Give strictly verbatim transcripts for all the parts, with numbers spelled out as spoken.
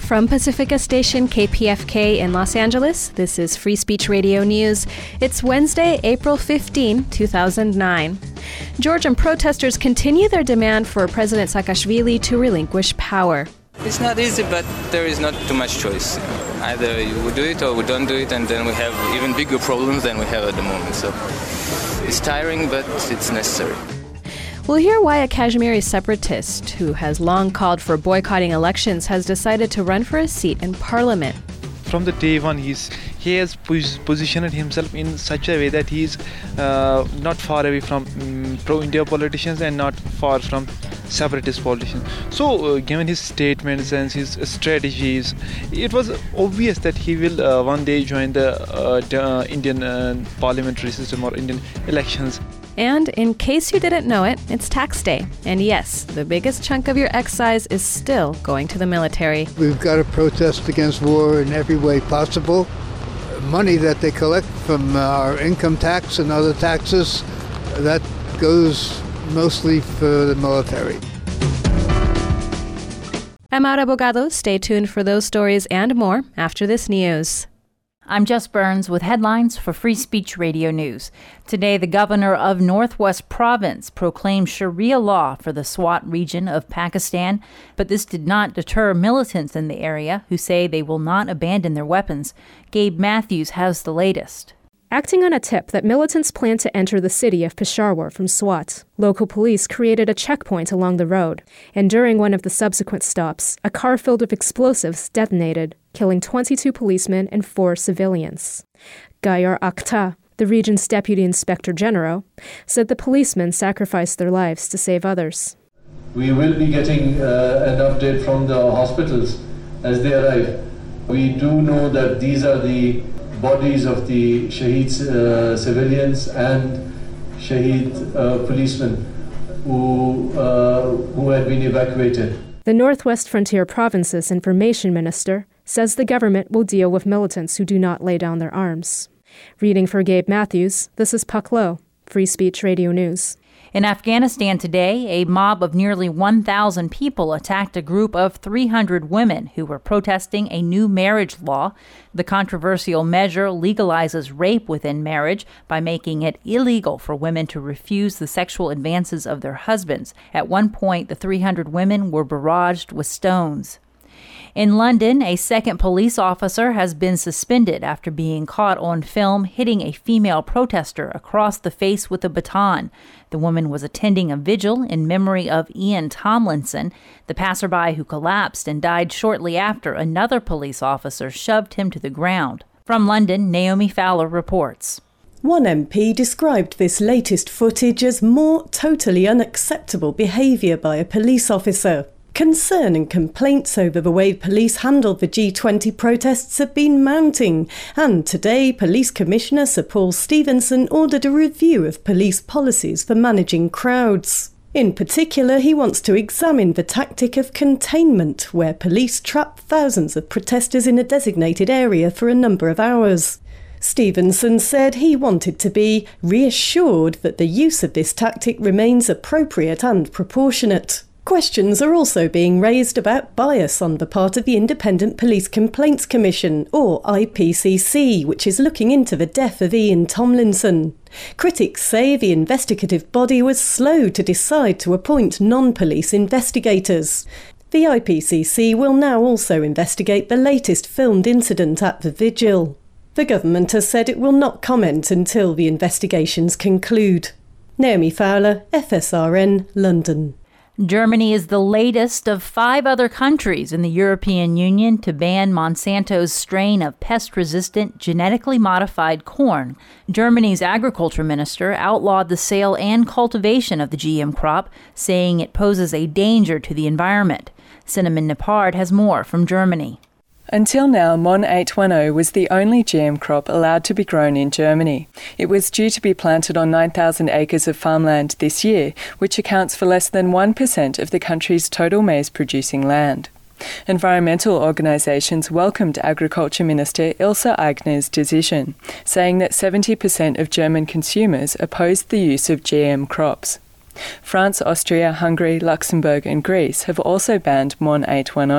From Pacifica Station K P F K in Los Angeles, this is Free Speech Radio News. It's Wednesday, April fifteenth, two thousand nine. Georgian protesters continue their demand for President Saakashvili to relinquish power. It's not easy, but there is not too much choice. Either we do it or we don't do it, and then we have even bigger problems than we have at the moment. So it's tiring, but it's necessary. We'll hear why a Kashmiri separatist who has long called for boycotting elections has decided to run for a seat in parliament. From the day one, he's, he has pos- positioned himself in such a way that he's uh, not far away from um, pro-India politicians and not far from separatist politicians. So, uh, given his statements and his strategies, it was obvious that he will uh, one day join the, uh, the uh, Indian uh, parliamentary system or Indian elections. And in case you didn't know it, it's tax day. And yes, the biggest chunk of your excise is still going to the military. We've got to protest against war in every way possible. Money that they collect from our income tax and other taxes, that goes mostly for the military. I'm Ara Bogado. Stay tuned for those stories and more after this news. I'm Jess Burns with headlines for Free Speech Radio News. Today, the governor of Northwest Province proclaimed Sharia law for the Swat region of Pakistan, but this did not deter militants in the area who say they will not abandon their weapons. Gabe Matthews has the latest. Acting on a tip that militants plan to enter the city of Peshawar from Swat, local police created a checkpoint along the road, and during one of the subsequent stops, a car filled with explosives detonated, killing twenty-two policemen and four civilians. Gayar Akhtar, the region's deputy inspector general, said the policemen sacrificed their lives to save others. We will be getting uh, an update from the hospitals as they arrive. We do know that these are the bodies of the Shaheed uh, civilians and Shaheed uh, policemen who, uh, who had been evacuated. The Northwest Frontier Province's information minister says the government will deal with militants who do not lay down their arms. Reading for Gabe Matthews, this is Puck Low, Free Speech Radio News. In Afghanistan today, a mob of nearly one thousand people attacked a group of three hundred women who were protesting a new marriage law. The controversial measure legalizes rape within marriage by making it illegal for women to refuse the sexual advances of their husbands. At one point, the three hundred women were barraged with stones. In London, a second police officer has been suspended after being caught on film hitting a female protester across the face with a baton. The woman was attending a vigil in memory of Ian Tomlinson, the passerby who collapsed and died shortly after another police officer shoved him to the ground. From London, Naomi Fowler reports. One M P described this latest footage as more totally unacceptable behaviour by a police officer. Concern and complaints over the way police handled the G twenty protests have been mounting, and today Police Commissioner Sir Paul Stevenson ordered a review of police policies for managing crowds. In particular, he wants to examine the tactic of containment, where police trap thousands of protesters in a designated area for a number of hours. Stevenson said he wanted to be reassured that the use of this tactic remains appropriate and proportionate. Questions are also being raised about bias on the part of the Independent Police Complaints Commission, or I P C C, which is looking into the death of Ian Tomlinson. Critics say the investigative body was slow to decide to appoint non-police investigators. The I P C C will now also investigate the latest filmed incident at the vigil. The government has said it will not comment until the investigations conclude. Naomi Fowler, F S R N, London. Germany is the latest of five other countries in the European Union to ban Monsanto's strain of pest-resistant, genetically modified corn. Germany's agriculture minister outlawed the sale and cultivation of the G M crop, saying it poses a danger to the environment. Cinnamon Nepard has more from Germany. Until now, Mon eight ten was the only G M crop allowed to be grown in Germany. It was due to be planted on nine thousand acres of farmland this year, which accounts for less than one percent of the country's total maize-producing land. Environmental organisations welcomed Agriculture Minister Ilse Aigner's decision, saying that seventy percent of German consumers opposed the use of G M crops. France, Austria, Hungary, Luxembourg and Greece have also banned Mon eight ten.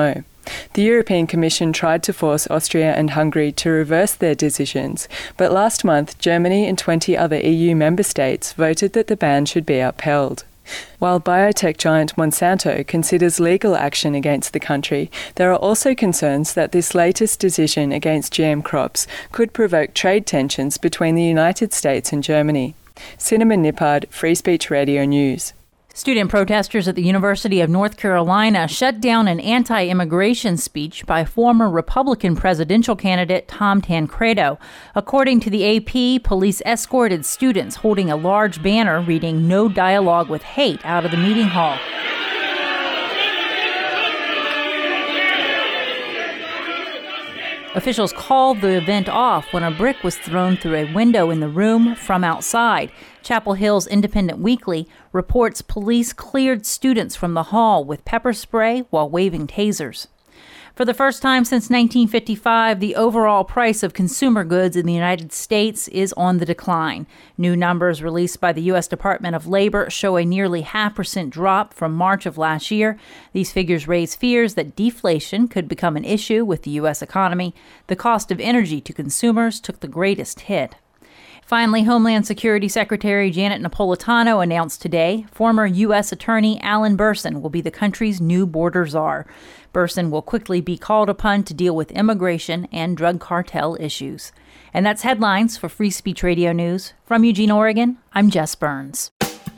The European Commission tried to force Austria and Hungary to reverse their decisions, but last month Germany and twenty other E U member states voted that the ban should be upheld. While biotech giant Monsanto considers legal action against the country, there are also concerns that this latest decision against G M crops could provoke trade tensions between the United States and Germany. Cinnamon Nippard, Free Speech Radio News. Student protesters at the University of North Carolina shut down an anti-immigration speech by former Republican presidential candidate Tom Tancredo. According to the A P, police escorted students holding a large banner reading "No Dialogue with Hate" out of the meeting hall. Officials called the event off when a brick was thrown through a window in the room from outside. Chapel Hill's Independent Weekly reports police cleared students from the hall with pepper spray while waving tasers. For the first time since nineteen fifty-five, the overall price of consumer goods in the United States is on the decline. New numbers released by the U S Department of Labor show a nearly half percent drop from March of last year. These figures raise fears that deflation could become an issue with the U S economy. The cost of energy to consumers took the greatest hit. Finally, Homeland Security Secretary Janet Napolitano announced today former U S Attorney Alan Bersin will be the country's new border czar. Bersin will quickly be called upon to deal with immigration and drug cartel issues. And that's headlines for Free Speech Radio News. From Eugene, Oregon, I'm Jess Burns.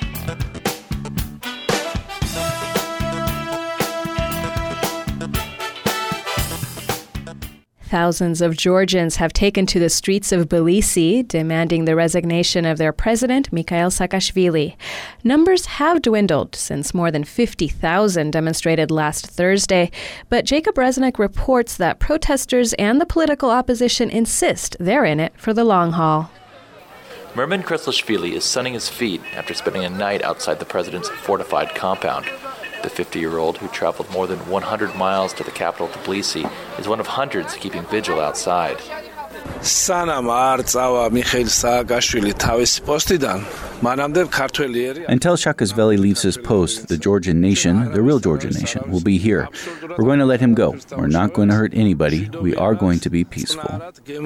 Thousands of Georgians have taken to the streets of Tbilisi, demanding the resignation of their president, Mikhail Saakashvili. Numbers have dwindled since more than fifty thousand demonstrated last Thursday, but Jacob Resnick reports that protesters and the political opposition insist they're in it for the long haul. Merman Kreslashvili is sunning his feet after spending a night outside the president's fortified compound. The fifty-year-old, who traveled more than one hundred miles to the capital Tbilisi, is one of hundreds keeping vigil outside. Until Saakashvili leaves his post, the Georgian nation, the real Georgian nation, will be here. We're going to let him go. We're not going to hurt anybody. We are going to be peaceful.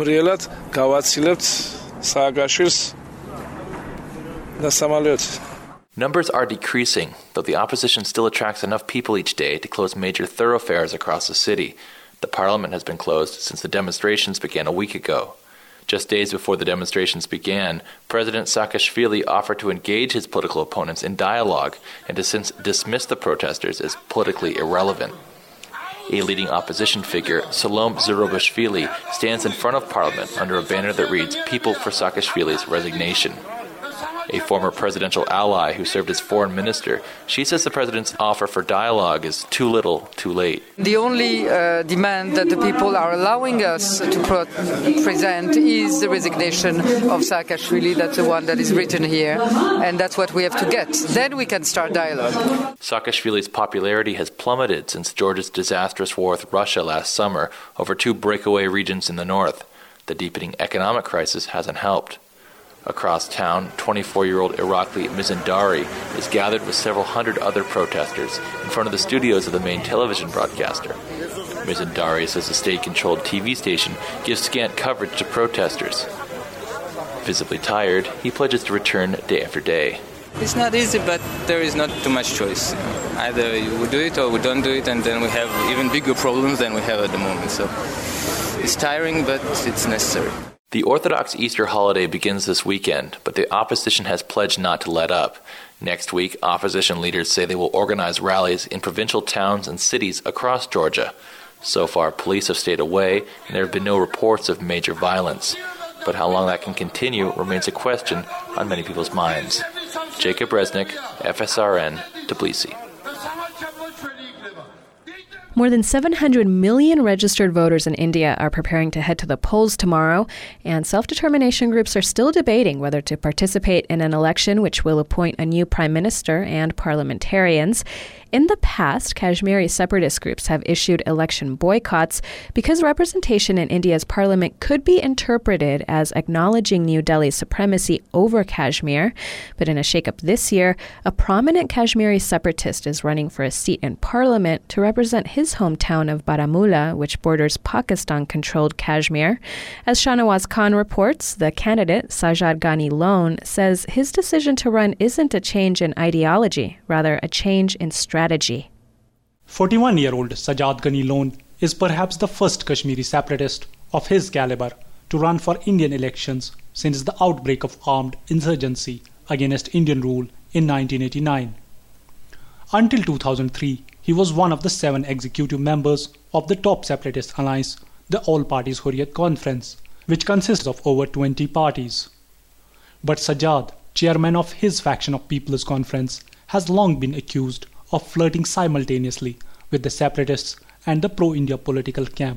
Numbers are decreasing, though the opposition still attracts enough people each day to close major thoroughfares across the city. The parliament has been closed since the demonstrations began a week ago. Just days before the demonstrations began, President Saakashvili offered to engage his political opponents in dialogue and to since dismiss the protesters as politically irrelevant. A leading opposition figure, Salom Zurabishvili, stands in front of parliament under a banner that reads, "People for Saakashvili's resignation." A former presidential ally who served as foreign minister, she says the president's offer for dialogue is too little, too late. The only uh, demand that the people are allowing us to pro- present is the resignation of Saakashvili. That's the one that is written here, and that's what we have to get. Then we can start dialogue. Saakashvili's popularity has plummeted since Georgia's disastrous war with Russia last summer over two breakaway regions in the north. The deepening economic crisis hasn't helped. Across town, twenty-four-year-old Irakli Mizandari is gathered with several hundred other protesters in front of the studios of the main television broadcaster. Mizandari says the state-controlled T V station gives scant coverage to protesters. Visibly tired, he pledges to return day after day. It's not easy, but there is not too much choice. Either we do it or we don't do it, and then we have even bigger problems than we have at the moment. So it's tiring, but it's necessary. The Orthodox Easter holiday begins this weekend, but the opposition has pledged not to let up. Next week, opposition leaders say they will organize rallies in provincial towns and cities across Georgia. So far, police have stayed away, and there have been no reports of major violence. But how long that can continue remains a question on many people's minds. Jacob Resnick, F S R N, Tbilisi. More than seven hundred million registered voters in India are preparing to head to the polls tomorrow, and self-determination groups are still debating whether to participate in an election which will appoint a new prime minister and parliamentarians. In the past, Kashmiri separatist groups have issued election boycotts because representation in India's parliament could be interpreted as acknowledging New Delhi's supremacy over Kashmir. But in a shakeup this year, a prominent Kashmiri separatist is running for a seat in parliament to represent his hometown of Baramulla, which borders Pakistan-controlled Kashmir. As Shahnawaz Khan reports, the candidate, Sajjad Ghani Lone, says his decision to run isn't a change in ideology, rather a change in strategy. forty-one-year-old Sajjad Ghani Lone is perhaps the first Kashmiri separatist of his caliber to run for Indian elections since the outbreak of armed insurgency against Indian rule in nineteen eighty-nine. Until two thousand three, he was one of the seven executive members of the top separatist alliance, the All Parties Hurriyat Conference, which consists of over twenty parties. But Sajjad, chairman of his faction of People's Conference, has long been accused of flirting simultaneously with the separatists and the pro-India political camp.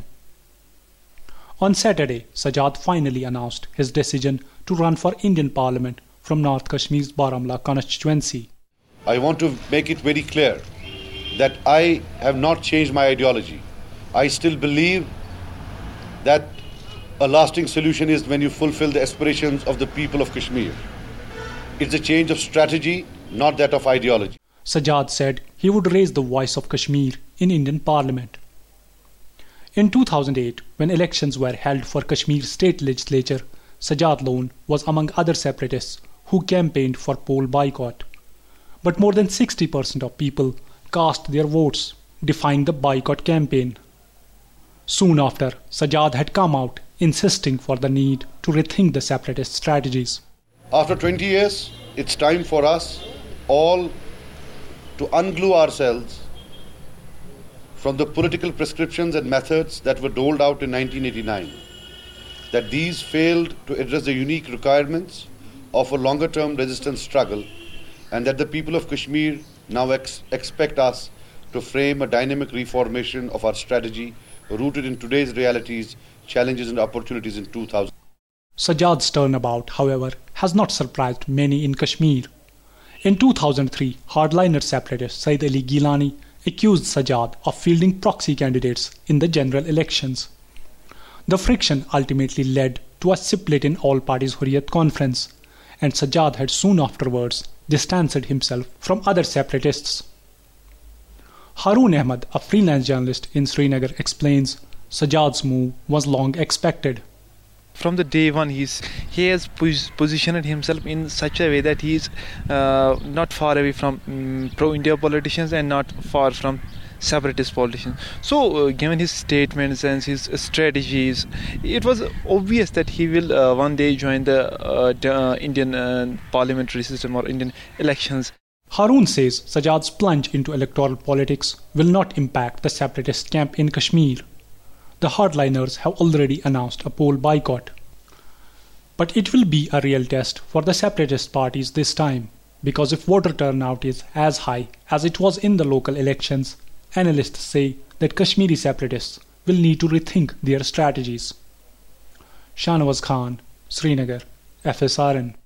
On Saturday, Sajjad finally announced his decision to run for Indian Parliament from North Kashmir's Baramulla constituency. I want to make it very clear that I have not changed my ideology. I still believe that a lasting solution is when you fulfill the aspirations of the people of Kashmir. It's a change of strategy, not that of ideology. Sajjad said he would raise the voice of Kashmir in Indian Parliament. In two thousand eight, when elections were held for Kashmir state legislature, Sajjad Lone was among other separatists who campaigned for poll boycott. But more than sixty percent of people cast their votes, defying the boycott campaign. Soon after, Sajjad had come out insisting for the need to rethink the separatist strategies. After twenty years, it's time for us all to unglue ourselves from the political prescriptions and methods that were doled out in nineteen eighty-nine, that these failed to address the unique requirements of a longer-term resistance struggle, and that the people of Kashmir now ex- expect us to frame a dynamic reformation of our strategy rooted in today's realities, challenges and opportunities in two thousand. Sajjad's turnabout, however, has not surprised many in Kashmir. In two thousand three, hardliner separatist Said Ali Gilani accused Sajjad of fielding proxy candidates in the general elections. The friction ultimately led to a split in All Parties Hurriyat Conference, and Sajjad had soon afterwards distanced himself from other separatists. Haroon Ahmed, a freelance journalist in Srinagar, explains Sajjad's move was long expected. From the day one, he's, he has pos- positioned himself in such a way that he's uh, not far away from um, pro-India politicians and not far from separatist politicians. So, uh, given his statements and his uh, strategies, it was obvious that he will uh, one day join the, uh, the uh, Indian uh, parliamentary system or Indian elections. Haroon says Sajjad's plunge into electoral politics will not impact the separatist camp in Kashmir. The hardliners have already announced a poll boycott. But it will be a real test for the separatist parties this time, because if voter turnout is as high as it was in the local elections, analysts say that Kashmiri separatists will need to rethink their strategies. Shahnawaz Khan, Srinagar, F S R N.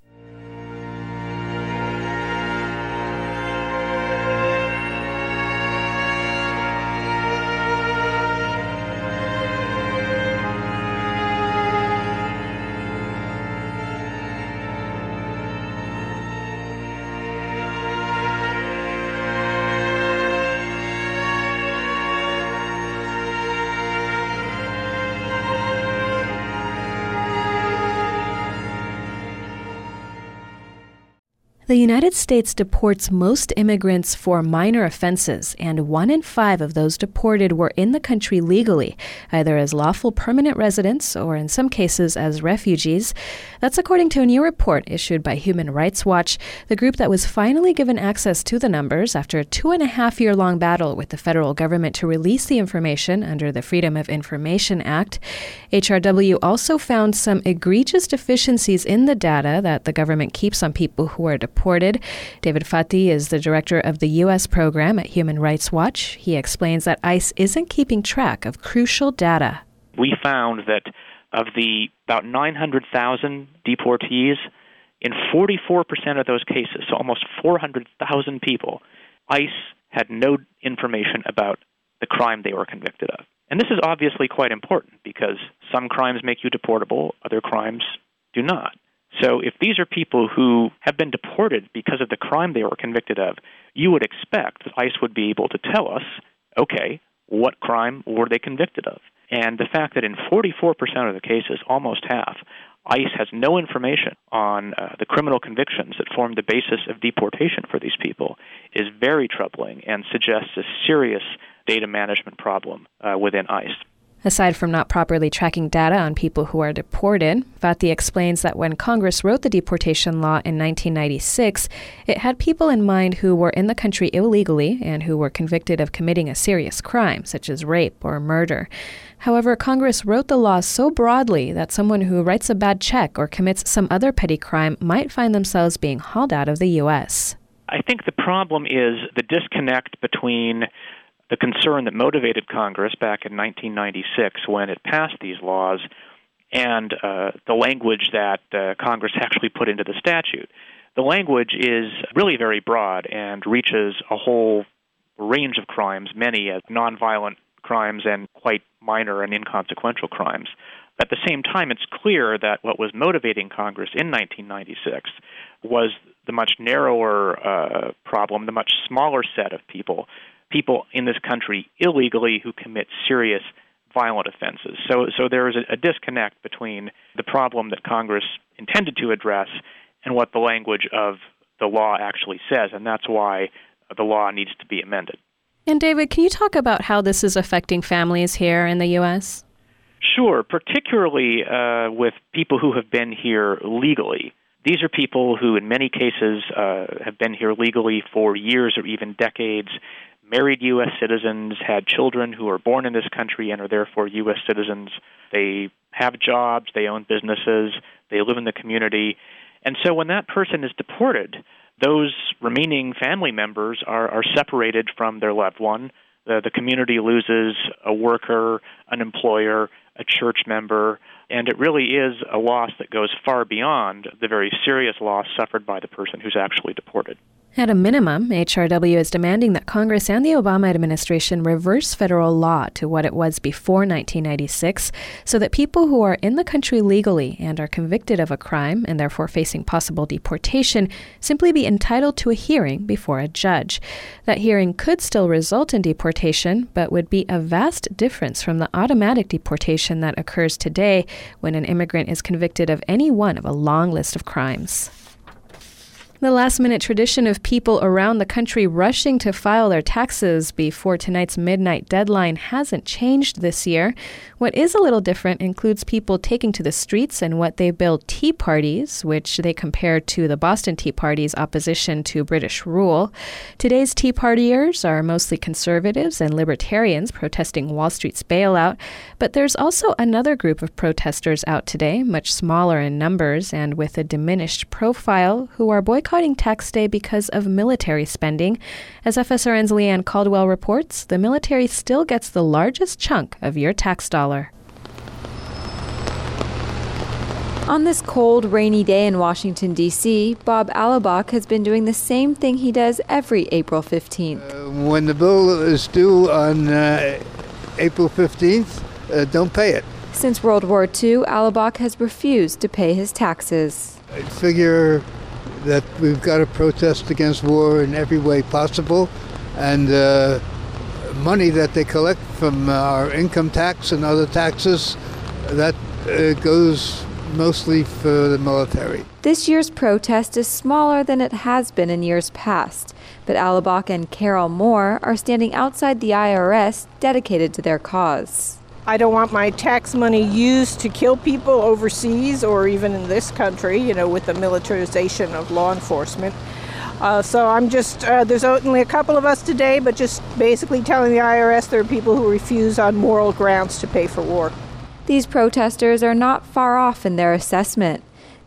The United States deports most immigrants for minor offenses, and one in five of those deported were in the country legally, either as lawful permanent residents or in some cases as refugees. That's according to a new report issued by Human Rights Watch, the group that was finally given access to the numbers after a two and a half year long battle with the federal government to release the information under the Freedom of Information Act. H R W also found some egregious deficiencies in the data that the government keeps on people who are deported. David Fathi is the director of the U S program at Human Rights Watch. He explains that ICE isn't keeping track of crucial data. We found that of the about nine hundred thousand deportees, in forty-four percent of those cases, so almost four hundred thousand people, ICE had no information about the crime they were convicted of. And this is obviously quite important because some crimes make you deportable, other crimes do not. So if these are people who have been deported because of the crime they were convicted of, you would expect that ICE would be able to tell us, okay, what crime were they convicted of? And the fact that in forty-four percent of the cases, almost half, ICE has no information on uh, the criminal convictions that form the basis of deportation for these people is very troubling and suggests a serious data management problem uh, within ICE. Aside from not properly tracking data on people who are deported, Fathi explains that when Congress wrote the deportation law in nineteen ninety-six, it had people in mind who were in the country illegally and who were convicted of committing a serious crime, such as rape or murder. However, Congress wrote the law so broadly that someone who writes a bad check or commits some other petty crime might find themselves being hauled out of the U S. I think the problem is the disconnect between the concern that motivated Congress back in nineteen ninety-six when it passed these laws and uh, the language that uh, Congress actually put into the statute. The language is really very broad and reaches a whole range of crimes, many as nonviolent crimes and quite minor and inconsequential crimes. At the same time, it's clear that what was motivating Congress in nineteen ninety-six was the much narrower uh, problem, the much smaller set of people people in this country illegally who commit serious violent offenses. So so there is a, a disconnect between the problem that Congress intended to address and what the language of the law actually says, and that's why the law needs to be amended. And David, can you talk about how this is affecting families here in the U S? Sure, particularly uh, with people who have been here legally. These are people who in many cases uh, have been here legally for years or even decades, married U S citizens, had children who are born in this country and are therefore U S citizens. They have jobs, they own businesses, they live in the community. And so when that person is deported, those remaining family members are, are separated from their loved one. The, the community loses a worker, an employer, a church member, and it really is a loss that goes far beyond the very serious loss suffered by the person who's actually deported. At a minimum, H R W is demanding that Congress and the Obama administration reverse federal law to what it was before nineteen ninety-six so that people who are in the country legally and are convicted of a crime and therefore facing possible deportation simply be entitled to a hearing before a judge. That hearing could still result in deportation, but would be a vast difference from the automatic deportation that occurs today when an immigrant is convicted of any one of a long list of crimes. The last-minute tradition of people around the country rushing to file their taxes before tonight's midnight deadline hasn't changed this year. What is a little different includes people taking to the streets and what they bill tea parties, which they compare to the Boston Tea Party's opposition to British rule. Today's tea partiers are mostly conservatives and libertarians protesting Wall Street's bailout, but there's also another group of protesters out today, much smaller in numbers and with a diminished profile, who are boycotting tax day because of military spending. As F S R N's Leanne Caldwell reports, the military still gets the largest chunk of your tax dollar. On this cold, rainy day in Washington, D C, Bob Alabak has been doing the same thing he does every April fifteenth. Uh, when the bill is due on uh, April fifteenth, uh, don't pay it. Since World War Two, Alabak has refused to pay his taxes. I figure that we've got to protest against war in every way possible, and uh, money that they collect from our income tax and other taxes, that uh, goes mostly for the military. This year's protest is smaller than it has been in years past, but Alabak and Carol Moore are standing outside the I R S dedicated to their cause. I don't want my tax money used to kill people overseas or even in this country, you know, with the militarization of law enforcement. Uh, so I'm just, uh, there's only a couple of us today, but just basically telling the I R S there are people who refuse on moral grounds to pay for war. These protesters are not far off in their assessment.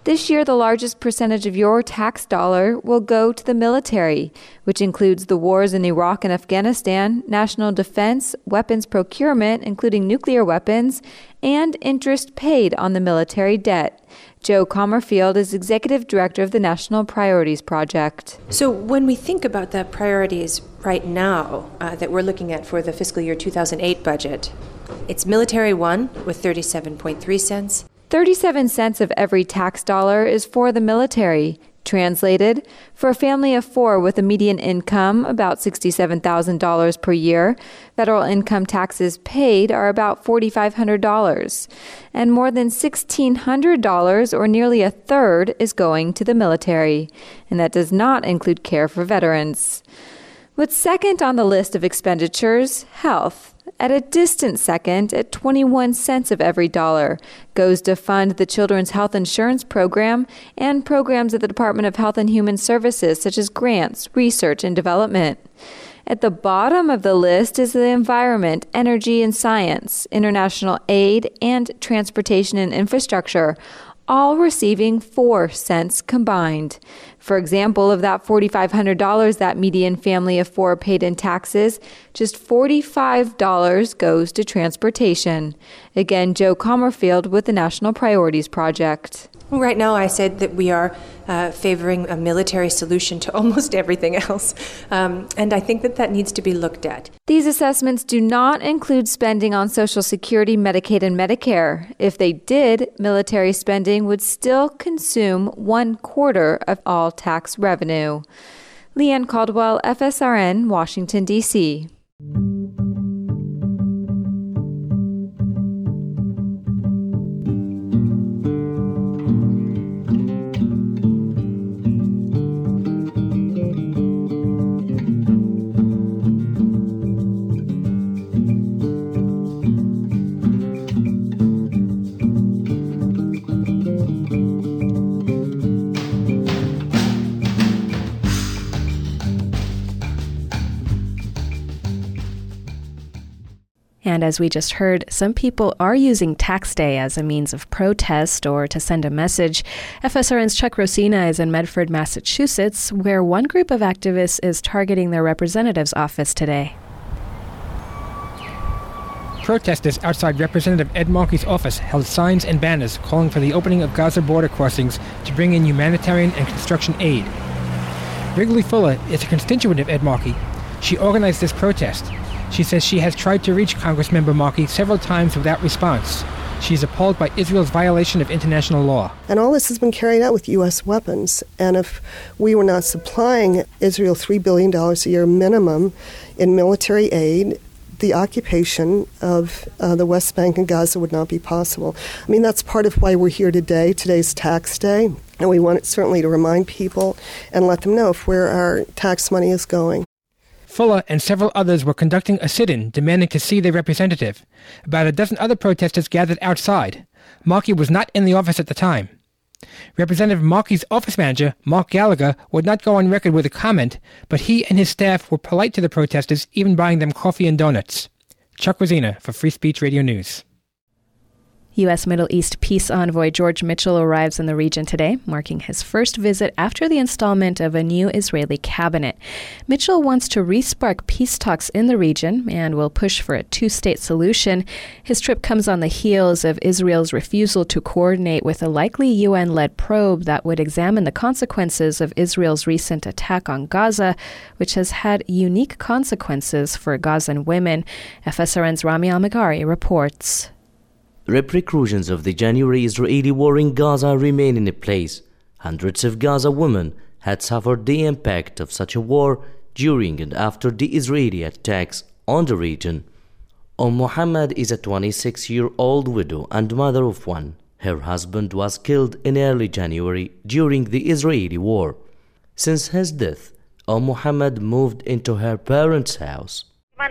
This year, the largest percentage of your tax dollar will go to the military, which includes the wars in Iraq and Afghanistan, national defense, weapons procurement, including nuclear weapons, and interest paid on the military debt. Joe Commerfield is Executive Director of the National Priorities Project. So when we think about the priorities right now uh, that we're looking at for the fiscal year two thousand eight budget, it's Military One with thirty-seven point three cents. thirty-seven cents of every tax dollar is for the military. Translated, for a family of four with a median income about sixty-seven thousand dollars per year, federal income taxes paid are about four thousand five hundred dollars. And more than one thousand six hundred dollars, or nearly a third, is going to the military. And that does not include care for veterans. What's second on the list of expenditures? Health. At a distant second, at twenty-one cents of every dollar, goes to fund the Children's Health Insurance Program and programs at the Department of Health and Human Services, such as grants, research, and development. At the bottom of the list is the environment, energy and science, international aid, and transportation and infrastructure, all receiving four cents combined. For example, of that four thousand five hundred dollars that median family of four paid in taxes, just forty-five dollars goes to transportation. Again, Joe Commerfield with the National Priorities Project. Right now, I said that we are uh, favoring a military solution to almost everything else, um, and I think that that needs to be looked at. These assessments do not include spending on Social Security, Medicaid, and Medicare. If they did, military spending would still consume one quarter of all tax revenue. Leanne Caldwell, F S R N, Washington, D C And as we just heard, some people are using Tax Day as a means of protest or to send a message. F S R N's Chuck Rosina is in Medford, Massachusetts, where one group of activists is targeting their representative's office today. Protesters outside Representative Ed Markey's office held signs and banners calling for the opening of Gaza border crossings to bring in humanitarian and construction aid. Wrigley Fuller is a constituent of Ed Markey. She organized this protest. She says she has tried to reach Congressmember Markey several times without response. She is appalled by Israel's violation of international law. And all this has been carried out with U S weapons. And if we were not supplying Israel three billion dollars a year minimum in military aid, the occupation of uh, the West Bank and Gaza would not be possible. I mean, that's part of why we're here today. Today's tax day. And we want certainly to remind people and let them know if where our tax money is going. Fuller and several others were conducting a sit-in demanding to see their representative. About a dozen other protesters gathered outside. Markey was not in the office at the time. Representative Markey's office manager, Mark Gallagher, would not go on record with a comment, but he and his staff were polite to the protesters, even buying them coffee and donuts. Chuck Rosina for Free Speech Radio News. U S Middle East peace envoy George Mitchell arrives in the region today, marking his first visit after the installment of a new Israeli cabinet. Mitchell wants to re-spark peace talks in the region and will push for a two-state solution. His trip comes on the heels of Israel's refusal to coordinate with a likely U N-led probe that would examine the consequences of Israel's recent attack on Gaza, which has had unique consequences for Gazan women. F S R N's Rami Al-Magari reports. Repercussions of the January Israeli war in Gaza remain in place. Hundreds of Gaza women had suffered the impact of such a war during and after the Israeli attacks on the region. Umm Muhammad is a twenty-six-year-old widow and mother of one. Her husband was killed in early January during the Israeli war. Since his death, Umm Muhammad moved into her parents' house.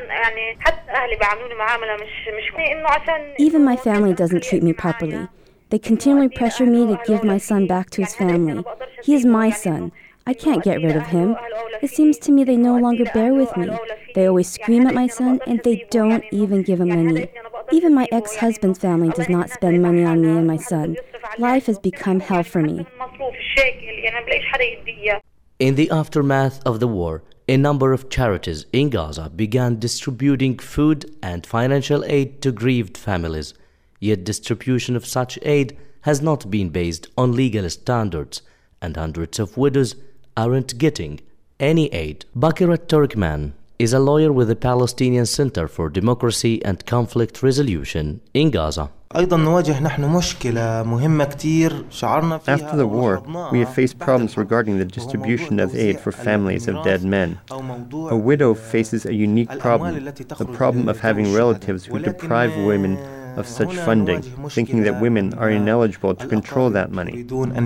Even my family doesn't treat me properly. They continually pressure me to give my son back to his family. He is my son. I can't get rid of him. It seems to me they no longer bear with me. They always scream at my son, and they don't even give him money. Even my ex-husband's family does not spend money on me and my son. Life has become hell for me. In the aftermath of the war, a number of charities in Gaza began distributing food and financial aid to grieved families. Yet distribution of such aid has not been based on legal standards, and hundreds of widows aren't getting any aid. Bakira Turkman is a lawyer with the Palestinian Center for Democracy and Conflict Resolution in Gaza. After the war, we have faced problems regarding the distribution of aid for families of dead men. A widow faces a unique problem, the problem of having relatives who deprive women of such funding, thinking that women are ineligible to control that money.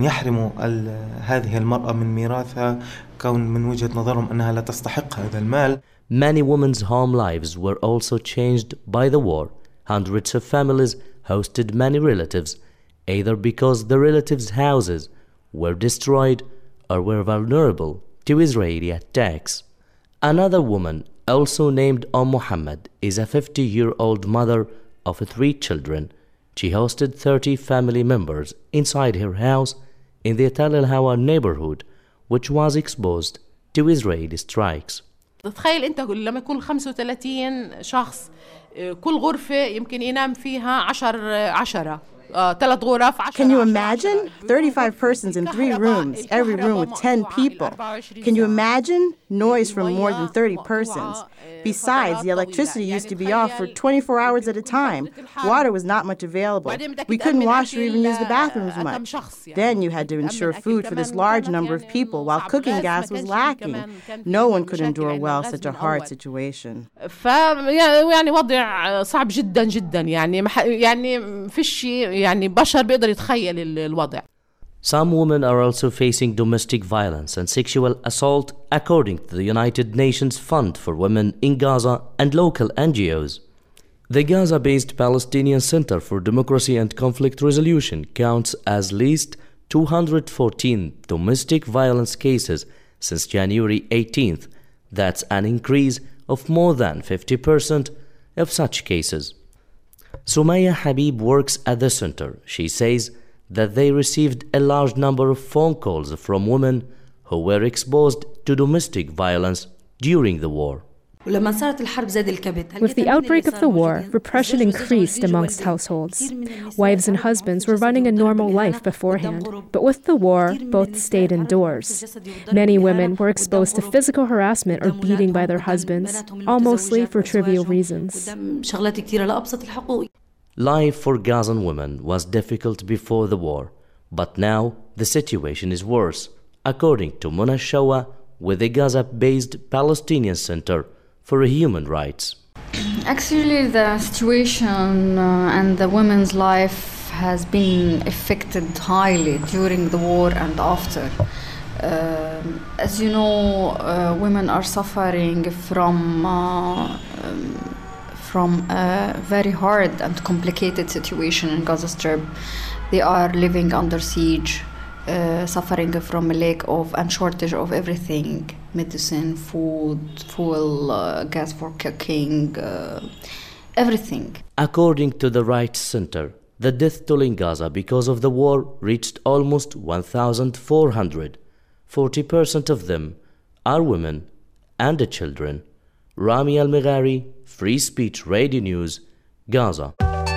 Many women's home lives were also changed by the war. Hundreds of families hosted many relatives, either because the relatives' houses were destroyed or were vulnerable to Israeli attacks. Another woman, also named Umm Muhammad, is a fifty-year-old mother of three children. She hosted thirty family members inside her house in the Tal al-Hawa neighborhood, which was exposed to Israeli strikes. تخيل انت لما يكون خمسة وثلاثين شخص كل غرفة يمكن ينام فيها عشر عشرة Can you imagine? thirty-five persons in three rooms, every room with ten people. Can you imagine? Noise from more than thirty persons. Besides, the electricity used to be off for twenty-four hours at a time. Water was not much available. We couldn't wash or even use the bathrooms much. Then you had to ensure food for this large number of people while cooking gas was lacking. No one could endure well such a hard situation. يعني وضع صعب جدا جدا يعني يعني فيش يعني بشر بيقدر يتخيل الوضع. Some women are also facing domestic violence and sexual assault, according to the United Nations Fund for Women in Gaza and local N G Os. The Gaza-based Palestinian Center for Democracy and Conflict Resolution counts as least two hundred fourteen domestic violence cases since January eighteenth. That's an increase of more than fifty percent of such cases. Sumaya Habib works at the center. She says that they received a large number of phone calls from women who were exposed to domestic violence during the war. With the outbreak of the war, repression increased amongst households. Wives and husbands were running a normal life beforehand, but with the war, both stayed indoors. Many women were exposed to physical harassment or beating by their husbands, all mostly for trivial reasons. Life for Gazan women was difficult before the war, but now the situation is worse, according to Mona Shawa with the Gaza-based Palestinian Center for Human Rights. Actually, the situation uh, and the women's life has been affected highly during the war and after. Uh, as you know, uh, women are suffering from uh, um, from a very hard and complicated situation in Gaza Strip. They are living under siege, uh, suffering from a lack of and shortage of everything: medicine, food, fuel, uh, gas for cooking, uh, everything. According to the Rights Center, the death toll in Gaza because of the war reached almost one thousand four hundred. forty percent of them are women and the children. Rami Al-Meghari, Free Speech Radio News, Gaza.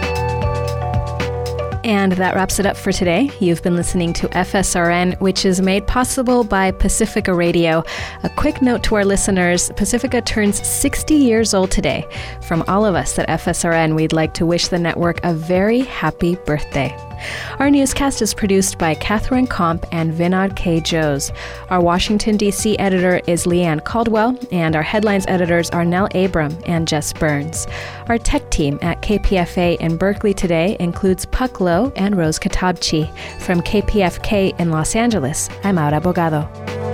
And that wraps it up for today. You've been listening to F S R N, which is made possible by Pacifica Radio. A quick note to our listeners, Pacifica turns sixty years old today. From all of us at F S R N, we'd like to wish the network a very happy birthday. Our newscast is produced by Catherine Komp and Vinod K. Jose. Our Washington, D C editor is Leanne Caldwell, and our headlines editors are Nell Abram and Jess Burns. Our tech team at K P F A in Berkeley today includes Puck Lowe and Rose Katabchi. From K P F K in Los Angeles, I'm Aura Bogado.